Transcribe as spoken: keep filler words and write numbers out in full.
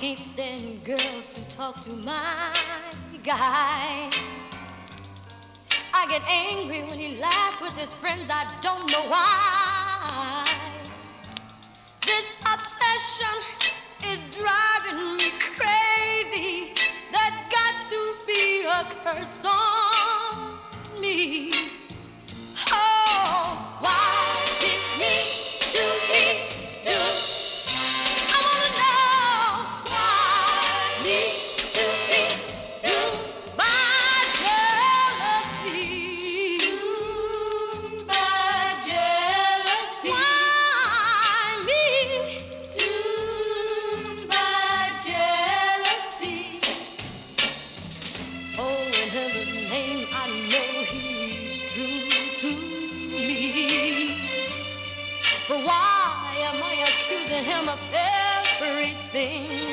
can't stand girls to talk to my guy. I get angry when he laughs with his friends, I don't know why. This obsession is driving me crazy. There's got to be a curse on me. Oh, why did he do me do? I wanna know why me to be do by jealousy, do by jealousy. Why me do by jealousy? Oh, in heaven's name, I know he's true to me. But why am I accusing him of everything